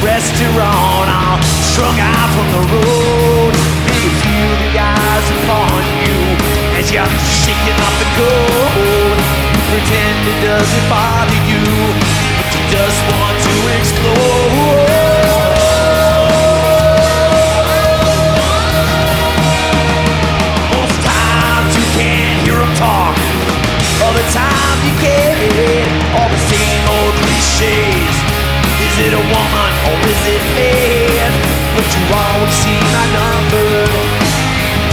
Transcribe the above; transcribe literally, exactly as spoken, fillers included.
restaurant, all strung out from the road. Do you feel the eyes upon you as you're shaking off the gold? You pretend it doesn't bother